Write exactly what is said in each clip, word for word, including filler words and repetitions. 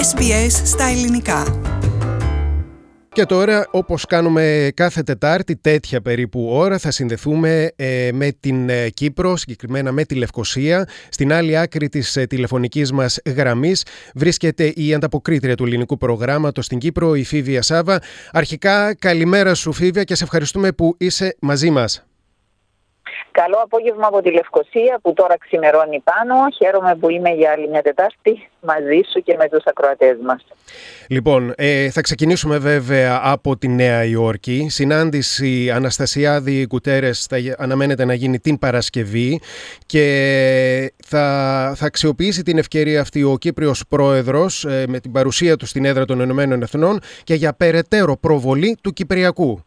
Ες Μπι Ες στα ελληνικά. Και τώρα, όπως κάνουμε κάθε Τετάρτη, τέτοια περίπου ώρα, θα συνδεθούμε ε, με την ε, Κύπρο, συγκεκριμένα με τη Λευκοσία. Στην άλλη άκρη της ε, τηλεφωνικής μας γραμμής βρίσκεται η ανταποκρίτρια του ελληνικού προγράμματος στην Κύπρο, η Φίβια Σάβα. Αρχικά, καλημέρα σου Φίβια και σε ευχαριστούμε που είσαι μαζί μας. Καλό απόγευμα από τη Λευκοσία που τώρα ξημερώνει πάνω. Χαίρομαι που είμαι για άλλη μια Τετάρτη μαζί σου και με τους ακροατές μας. Λοιπόν, ε, θα ξεκινήσουμε βέβαια από τη Νέα Υόρκη. Συνάντηση Αναστασιάδη Γκουτέρες θα αναμένεται να γίνει την Παρασκευή και θα, θα αξιοποιήσει την ευκαιρία αυτή ο Κύπριος Πρόεδρος ε, με την παρουσία του στην έδρα των Ηνωμένων Εθνών και για περαιτέρω προβολή του Κυπριακού.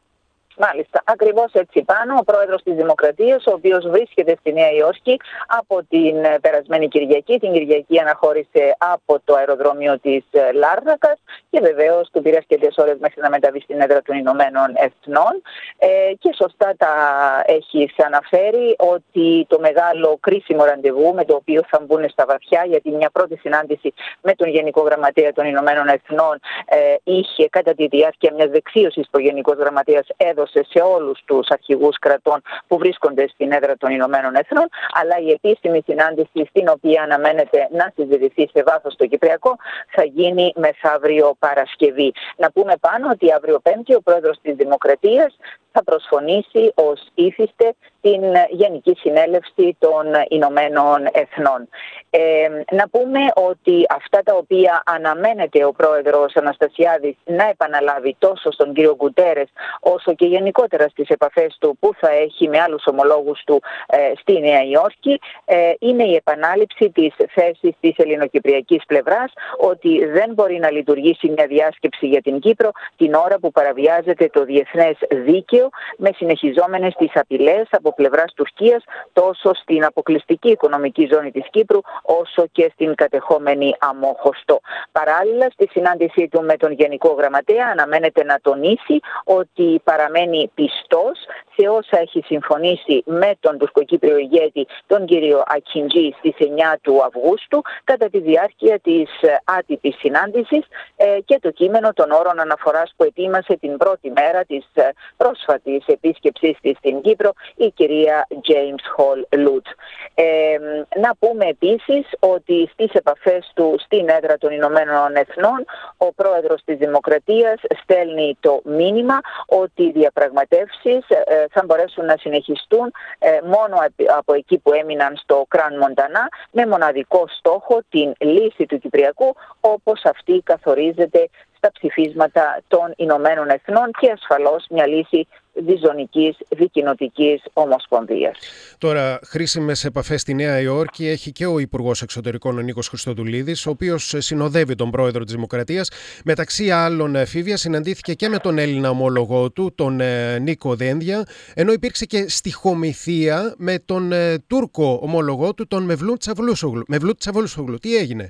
Μάλιστα, ακριβώς έτσι πάνω. Ο πρόεδρος της Δημοκρατίας, ο οποίος βρίσκεται στη Νέα Υόρκη από την περασμένη Κυριακή. Την Κυριακή αναχώρησε από το αεροδρόμιο της Λάρνακας και βεβαίως του πήρε αρκετές ώρες μέχρι να μεταβεί στην έδρα των Ηνωμένων Εθνών. Ε, και σωστά τα έχεις αναφέρει ότι το μεγάλο κρίσιμο ραντεβού με το οποίο θα μπουν στα βαθιά, γιατί μια πρώτη συνάντηση με τον Γενικό Γραμματέα των Ηνωμένων Εθνών ε, είχε κατά τη διάρκεια μιας δεξίωσης που ο Γενικός Γραμματέας έδωσε σε όλους τους αρχηγούς κρατών που βρίσκονται στην έδρα των Ηνωμένων Εθνών, αλλά η επίσημη συνάντηση στην οποία αναμένεται να συζητηθεί σε βάθος το Κυπριακό θα γίνει μεθαύριο Παρασκευή. Να πούμε πάνω ότι αύριο Πέμπτη ο πρόεδρος της Δημοκρατίας θα προσφωνήσει ως ήθιστε την Γενική Συνέλευση των Ηνωμένων Εθνών. Ε, να πούμε ότι αυτά τα οποία αναμένεται ο πρόεδρος Αναστασιάδης να επαναλάβει τόσο στον κύριο Γκουτέρες όσο και γενικότερα στις επαφές του που θα έχει με άλλους ομολόγους του ε, στη Νέα Υόρκη ε, είναι η επανάληψη της θέσης της ελληνοκυπριακής πλευράς ότι δεν μπορεί να λειτουργήσει μια διάσκεψη για την Κύπρο την ώρα που παραβιάζεται το διεθνές δίκαιο με συνεχιζόμενες τις απειλές από πλευράς Τουρκίας τόσο στην αποκλειστική οικονομική ζώνη της Κύπρου όσο και στην κατεχόμενη Αμόχωστο. Παράλληλα, στη συνάντησή του με τον Γενικό Γραμματέα αναμένεται να τονίσει ότι παραμένει πιστός σε όσα έχει συμφωνήσει με τον τουρκοκύπριο ηγέτη τον κύριο Ακιντζή στις εννιά του Αυγούστου κατά τη διάρκεια της άτυπης συνάντησης και το κείμενο των όρων αναφοράς που ετοίμασε την πρώτη μέρα της πρόσφατης επίσκεψής της στην Κύπρο η κυρία James Hall Lute. Ε, να πούμε επίσης ότι στις επαφές του στην έδρα των Ηνωμένων Εθνών ο πρόεδρος της Δημοκρατίας στέλνει το μήνυμα ότι οι διαπραγματεύσεις ε, θα μπορέσουν να συνεχιστούν ε, μόνο από εκεί που έμειναν στο Κραν Μοντανά με μοναδικό στόχο την λύση του Κυπριακού όπως αυτή καθορίζεται στα ψηφίσματα των Ηνωμένων Εθνών και ασφαλώς μια λύση διζωνικής δικοινοτικής ομοσπονδίας. Τώρα, χρήσιμες επαφές στη Νέα Υόρκη έχει και ο Υπουργός Εξωτερικών ο Νίκος Χριστοδουλίδης, ο οποίος συνοδεύει τον πρόεδρο της Δημοκρατίας. Μεταξύ άλλων, Φίβια, συναντήθηκε και με τον Έλληνα ομόλογό του, τον Νίκο Δένδια, ενώ υπήρξε και στιχομυθία με τον Τούρκο ομόλογό του, τον Μευλούτ Τσαβούσογλου. Τι έγινε?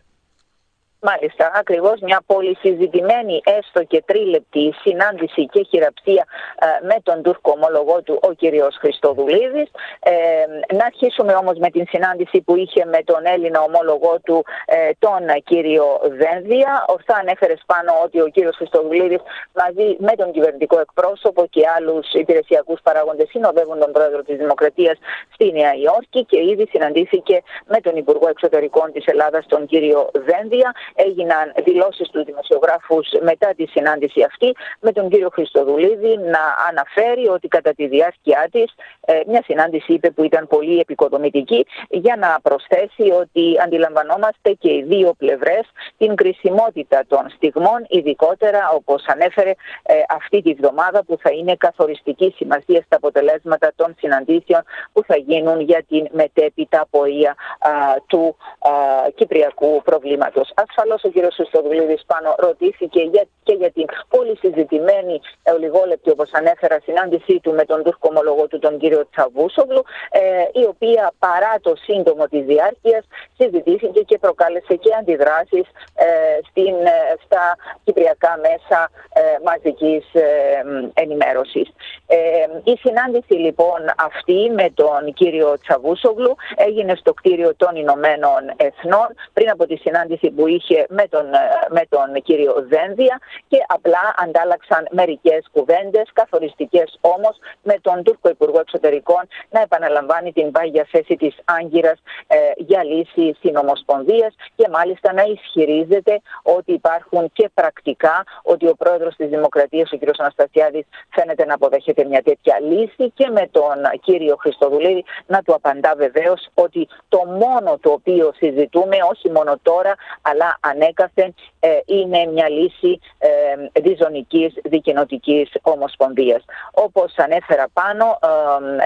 Μάλιστα, ακριβώς μια πολύ συζητημένη έστω και τρίλεπτη συνάντηση και χειραψία ε, με τον Τούρκο ομόλογό του ο κύριος Χριστοδουλίδης. Ε, να αρχίσουμε όμως με την συνάντηση που είχε με τον Έλληνα ομόλογό του ε, τον κύριο Δένδια. Ορθά ανέφερες πάνω ότι ο κύριος Χριστοδουλίδης μαζί με τον κυβερνητικό εκπρόσωπο και άλλους υπηρεσιακούς παράγοντες συνοδεύουν τον πρόεδρο της Δημοκρατίας στη Νέα Υόρκη και ήδη συναντήθηκε με τον Υπουργό Εξωτερικών της Ελλάδας τον κύριο Δένδια. Έγιναν δηλώσεις στους δημοσιογράφους μετά τη συνάντηση αυτή με τον κύριο Χριστοδουλίδη να αναφέρει ότι κατά τη διάρκεια της μια συνάντηση είπε που ήταν πολύ επικοδομητική για να προσθέσει ότι αντιλαμβανόμαστε και οι δύο πλευρές την κρισιμότητα των στιγμών, ειδικότερα όπως ανέφερε αυτή τη βδομάδα που θα είναι καθοριστική σημασία στα αποτελέσματα των συναντήσεων που θα γίνουν για την μετέπειτα πορεία α, του α, κυπριακού προβλήματος. Ασφαλώς ο κ. Χριστοδουλίδης πάνω ρωτήθηκε για, και για την πολύ συζητημένη ολιγόλεπτη, όπως ανέφερα, συνάντησή του με τον Τούρκο ομολογό του τον κύριο Τσαβούσογλου, ε, η οποία παρά το σύντομο της διάρκειας συζητήθηκε και προκάλεσε και αντιδράσεις ε, στην, ε, στα κυπριακά μέσα ε, μαζικής ε, ενημέρωσης. Ε, η συνάντηση λοιπόν αυτή με τον κύριο Τσαβούσογλου έγινε στο κτίριο των Ηνωμένων Εθνών πριν από τη συνάντηση που είχε με τον, με τον κύριο Δένδια και απλά αντάλλαξαν μερικές κουβέντες, καθοριστικές όμως, με τον Τούρκο Υπουργό Εξωτερικών να επαναλαμβάνει την πάγια θέση της Άγκυρας ε, για λύση συνομοσπονδίας και μάλιστα να ισχυρίζεται ότι υπάρχουν και πρακτικά ότι ο πρόεδρος της Δημοκρατίας, ο κ. Αναστασιάδης, φαίνεται να αποδέχεται μια τέτοια λύση και με τον κύριο Χριστοδουλίδη να του απαντά βεβαίως ότι το μόνο το οποίο συζητούμε, όχι μόνο τώρα αλλά ανέκαθεν, ε, είναι μια λύση ε, διζωνικής δικοινοτικής ομοσπονδίας. Όπως ανέφερα πάνω, ε,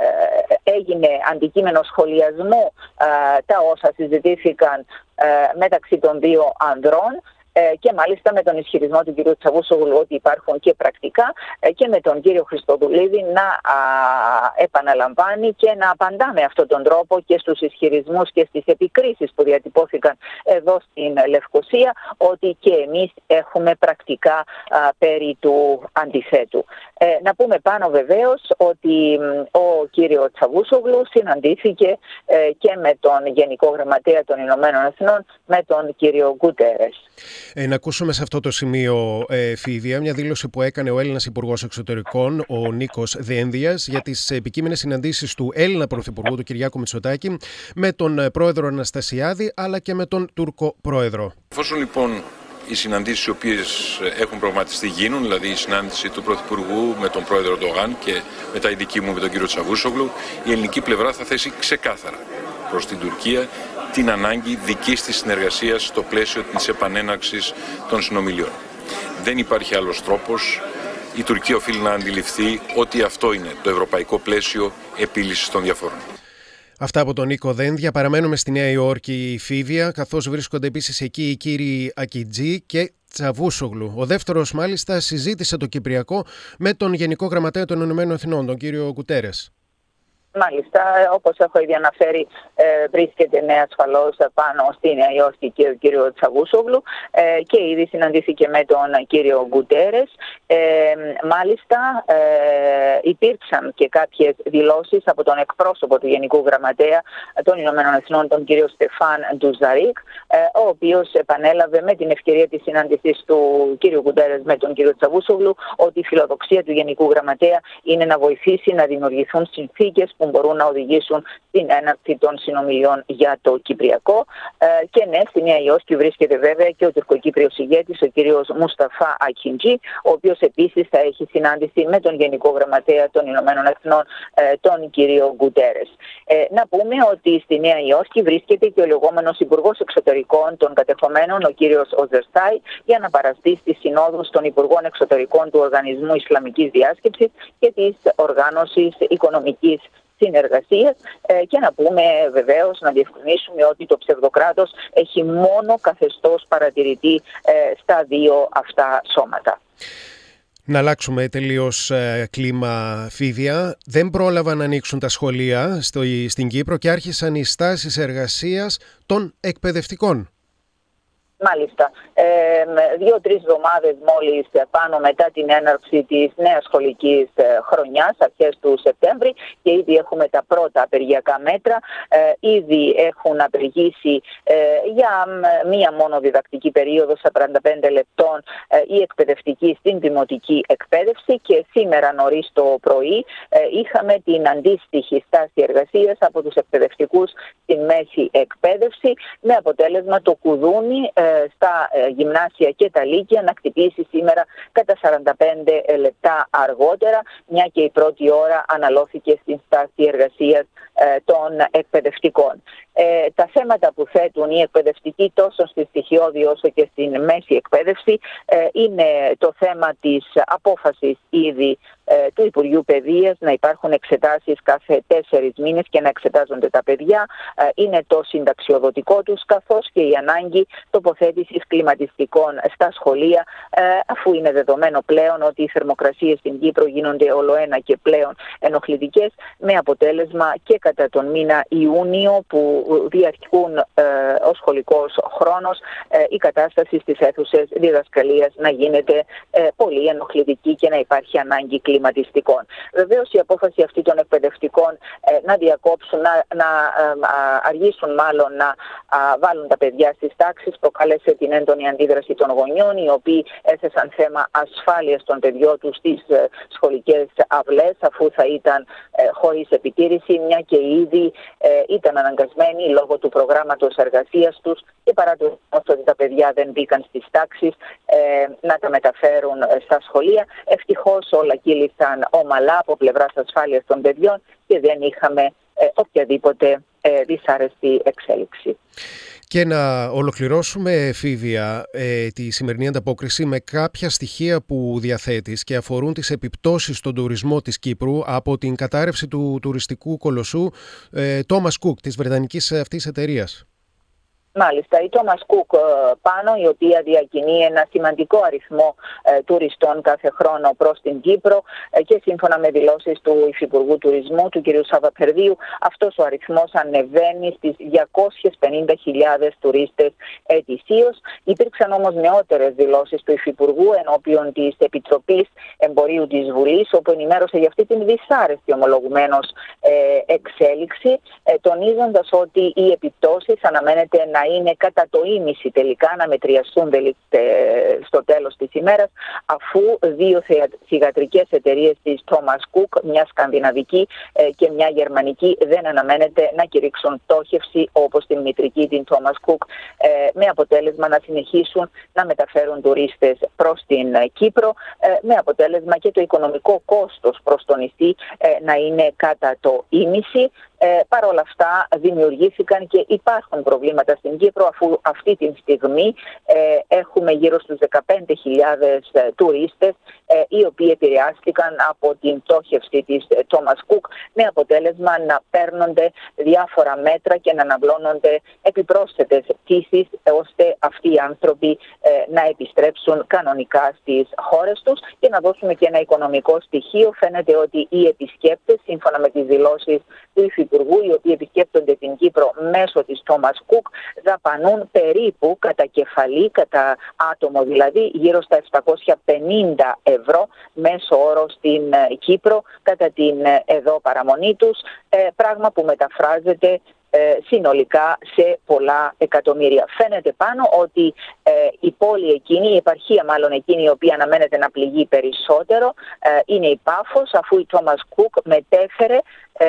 ε, έγινε αντικείμενο σχολιασμού ε, τα όσα συζητήθηκαν ε, μεταξύ των δύο ανδρών και μάλιστα με τον ισχυρισμό του κ. Τσαβούσογλου ότι υπάρχουν και πρακτικά και με τον κύριο Χριστοδουλίδη να α, επαναλαμβάνει και να απαντά με αυτόν τον τρόπο και στους ισχυρισμούς και στις επικρίσεις που διατυπώθηκαν εδώ στην Λευκοσία ότι και εμείς έχουμε πρακτικά α, περί του αντιθέτου. Ε, να πούμε πάνω βεβαίως ότι ο κύριο Τσαβούσογλου συναντήθηκε ε, και με τον Γενικό Γραμματέα των Ηνωμένων Εθνών, με τον κύριο Γκουτέρες. Ε, να ακούσουμε σε αυτό το σημείο, ε, Φίβια, μια δήλωση που έκανε ο Έλληνας Υπουργός Εξωτερικών, ο Νίκος Δένδιας, για τις επικείμενες συναντήσεις του Έλληνα Πρωθυπουργού, του Κυριάκου Μητσοτάκη, με τον πρόεδρο Αναστασιάδη, αλλά και με τον Τούρκο πρόεδρο. Εφόσον λοιπόν οι συναντήσεις οι οποίες έχουν προγραμματιστεί γίνουν, δηλαδή η συνάντηση του Πρωθυπουργού με τον πρόεδρο Ντογάν και μετά η δική μου με τον κύριο Τσαβούσογλου, η ελληνική πλευρά θα θέσει ξεκάθαρα προς την Τουρκία την ανάγκη δικής της συνεργασίας στο πλαίσιο της επανέναρξης των συνομιλιών. Δεν υπάρχει άλλος τρόπος. Η Τουρκία οφείλει να αντιληφθεί ότι αυτό είναι το ευρωπαϊκό πλαίσιο επίλυσης των διαφορών. Αυτά από τον Νίκο Δένδια. Παραμένουμε στη Νέα Υόρκη, Φίβια, καθώς βρίσκονται επίσης εκεί οι κύριοι Ακιτζή και Τσαβούσογλου. Ο δεύτερος μάλιστα συζήτησε το Κυπριακό με τον Γενικό Γραμματέα των Ηνωμένων Εθνών, τον κύριο Γκουτέρες. Μάλιστα, όπως έχω ήδη αναφέρει, ε, βρίσκεται ναι ασφαλώς πάνω στη Νέα Υόρκη και ο κύριο Τσαβούσογλου ε, και ήδη συναντήθηκε με τον κύριο Γκουτέρες. Ε, μάλιστα, ε, υπήρξαν και κάποιες δηλώσεις από τον εκπρόσωπο του Γενικού Γραμματέα των Ηνωμένων Εθνών, τον κύριο Στεφάν Ντουζαρίκ, ε, ο οποίος επανέλαβε με την ευκαιρία της συνάντησης του κύριου Γκουτέρες με τον κύριο Τσαβούσογλου ότι η φιλοδοξία του Γενικού Γραμματέα είναι να βοηθήσει να δημιουργηθούν συνθήκες που μπορούν να οδηγήσουν στην έναρξη των συνομιλιών για το Κυπριακό. Ε, και ναι, στη Νέα Υόρκη βρίσκεται βέβαια και ο τουρκοκύπριος ηγέτης, ο κύριος Μουσταφά Ακιντζή, ο οποίος επίσης θα έχει συνάντηση με τον Γενικό Γραμματέα των Ηνωμένων Εθνών, ε, τον κύριο Γκουτέρες. Ε, να πούμε ότι στη Νέα Υόρκη βρίσκεται και ο λεγόμενος Υπουργός Εξωτερικών των κατεχομένων, ο κύριος Οζερστάι, για να παραστεί στις συνόδους των Υπουργών Εξωτερικών του Οργανισμού Ισλαμικής Διάσκεψης και της Οργάνωσης Οικονομικής Συνεργασίας, και να πούμε βεβαίως, να διευκρινίσουμε ότι το ψευδοκράτος έχει μόνο καθεστώς παρατηρητή στα δύο αυτά σώματα. Να αλλάξουμε τελείως ε, κλίμα, Φίβια. Δεν πρόλαβαν να ανοίξουν τα σχολεία στο, στην Κύπρο και άρχισαν οι στάσεις εργασίας των εκπαιδευτικών. Μάλιστα. Ε, Δύο-τρεις εβδομάδες μόλις πάνω μετά την έναρξη της νέας σχολικής χρονιάς, αρχές του Σεπτέμβρη, και ήδη έχουμε τα πρώτα απεργιακά μέτρα. Ε, ήδη έχουν απεργήσει ε, για μία μόνο διδακτική περίοδο σαράντα πέντε λεπτών ε, η εκπαιδευτική στην δημοτική εκπαίδευση, και σήμερα νωρίς το πρωί ε, είχαμε την αντίστοιχη στάση εργασίας από τους εκπαιδευτικούς στην μέση εκπαίδευση, με αποτέλεσμα το κουδούνι ε, στα γυμνάσια και τα λύκεια να χτυπήσει σήμερα κατά σαράντα πέντε λεπτά αργότερα, μια και η πρώτη ώρα αναλώθηκε στην στάση εργασίας των εκπαιδευτικών. Ε, τα θέματα που θέτουν οι εκπαιδευτικοί τόσο στη στοιχειώδη όσο και στην μέση εκπαίδευση ε, είναι το θέμα της απόφασης ήδη ε, του Υπουργείου Παιδείας να υπάρχουν εξετάσεις κάθε τέσσερις μήνες και να εξετάζονται τα παιδιά. Ε, είναι το συνταξιοδοτικό τους, καθώς και η ανάγκη τοποθέτησης κλιματιστικών στα σχολεία, ε, αφού είναι δεδομένο πλέον ότι οι θερμοκρασίες στην Κύπρο γίνονται ολοένα και πλέον ενοχλητικές, με αποτέλεσμα και κατά τον μήνα Ιούνιο που διαρκούν ε, ο σχολικός χρόνος ε, η κατάσταση στις αίθουσες διδασκαλίας να γίνεται ε, πολύ ενοχλητική και να υπάρχει ανάγκη κλιματισμού. εγκληματιστικών. Βεβαίως η απόφαση αυτή των εκπαιδευτικών ε, να διακόψουν, να, να ε, αργήσουν μάλλον να α, βάλουν τα παιδιά στις τάξεις προκάλεσε την έντονη αντίδραση των γονιών, οι οποίοι έθεσαν θέμα ασφάλειας των παιδιών τους στις ε, σχολικές αυλές, αφού θα ήταν ε, χωρίς επιτήρηση, μια και ήδη ε, ήταν αναγκασμένοι λόγω του προγράμματος εργασίας τους και παρά το ότι τα παιδιά δεν μπήκαν στις τάξεις ε, να τα μεταφέρουν στα σχολεία. Ευτυχώς όλα κύλησαν ομαλά από πλευράς ασφάλειας των παιδιών και δεν είχαμε ε, οποιαδήποτε ε, δυσάρεστη εξέλιξη. Και να ολοκληρώσουμε, Φίβια, ε, τη σημερινή ανταπόκριση με κάποια στοιχεία που διαθέτεις και αφορούν τις επιπτώσεις στον τουρισμό της Κύπρου από την κατάρρευση του τουριστικού κολοσσού ε, Thomas Cook, της βρετανικής αυτής εταιρείας. Μάλιστα, η Thomas Cook πάνω, η οποία διακινεί ένα σημαντικό αριθμό ε, τουριστών κάθε χρόνο προς την Κύπρο ε, και σύμφωνα με δηλώσεις του Υφυπουργού Τουρισμού, του κ. Σαββαπερδίου, αυτός ο αριθμός ανεβαίνει στις διακόσιες πενήντα χιλιάδες τουρίστες ετησίως. Υπήρξαν όμως νεότερες δηλώσεις του Υφυπουργού ενώπιον της Επιτροπής Εμπορίου της Βουλής, όπου ενημέρωσε για αυτή την δυσάρεστη ομολογουμένως ε, εξέλιξη, ε, τονίζοντας ότι οι επιπτώσεις αναμένεται να είναι κατά το ίμιση τελικά, να μετριαστούν στο τέλος της ημέρας, αφού δύο θυγατρικές εταιρείες της Thomas Cook, μια σκανδιναβική και μια γερμανική, δεν αναμένεται να κηρύξουν πτώχευση όπως την μητρική, την Thomas Cook, με αποτέλεσμα να συνεχίσουν να μεταφέρουν τουρίστες προς την Κύπρο, με αποτέλεσμα και το οικονομικό κόστος προς το νησί να είναι κατά το ίμιση. Ε, Παρ' όλα αυτά δημιουργήθηκαν και υπάρχουν προβλήματα στην Κύπρο, αφού αυτή τη στιγμή ε, έχουμε γύρω στους δεκαπέντε χιλιάδες ε, τουρίστες ε, οι οποίοι επηρεάστηκαν από την πτώχευση της ε, Thomas Cook, με αποτέλεσμα να παίρνονται διάφορα μέτρα και να αναβλώνονται επιπρόσθετες πτήσεις ε, ώστε αυτοί οι άνθρωποι ε, να επιστρέψουν κανονικά στις χώρες τους. Και να δώσουμε και ένα οικονομικό στοιχείο, φαίνεται ότι οι επισκέπτες, σύμφωνα με τις δηλώσεις του Υφυπουργού, οι οποίοι επισκέπτονται την Κύπρο μέσω της Thomas Cook, δαπανούν περίπου κατά κεφαλή, κατά άτομο δηλαδή, γύρω στα επτακόσια πενήντα ευρώ μέσο όρο στην Κύπρο κατά την εδώ παραμονή τους, πράγμα που μεταφράζεται συνολικά σε πολλά εκατομμύρια. Φαίνεται πάνω ότι ε, η πόλη εκείνη, η επαρχία μάλλον εκείνη η οποία αναμένεται να πληγεί περισσότερο ε, είναι η Πάφος, αφού η Thomas Cook μετέφερε ε,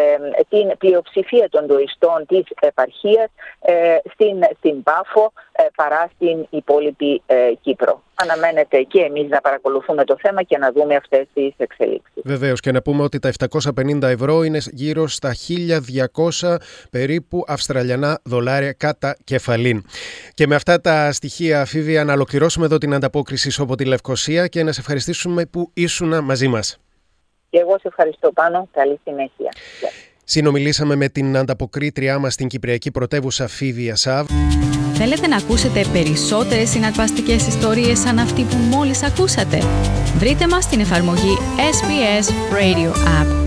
την πλειοψηφία των τουριστών της επαρχίας ε, στην, στην Πάφο ε, παρά στην υπόλοιπη ε, Κύπρο. Αναμένεται και εμείς να παρακολουθούμε το θέμα και να δούμε αυτές τις εξελίξεις. Βεβαίως, και να πούμε ότι τα επτακόσια πενήντα ευρώ είναι γύρω στα χίλια διακόσια περίπου αυστραλιανά δολάρια κατά κεφαλήν. Και με αυτά τα στοιχεία, Φίβια, να ολοκληρώσουμε εδώ την ανταπόκριση σου από τη Λευκοσία και να σε ευχαριστήσουμε που ήσουν μαζί μας. Και εγώ σε ευχαριστώ, Πάνο. Καλή συνέχεια. Συνομιλήσαμε με την ανταποκρίτριά μας στην Κυπριακή Πρωτεύουσα, Φίβια Σαβ. Θέλετε να ακούσετε περισσότερες συναρπαστικές ιστορίες σαν αυτή που μόλις ακούσατε? Βρείτε μας στην εφαρμογή ες μπι ες Radio App.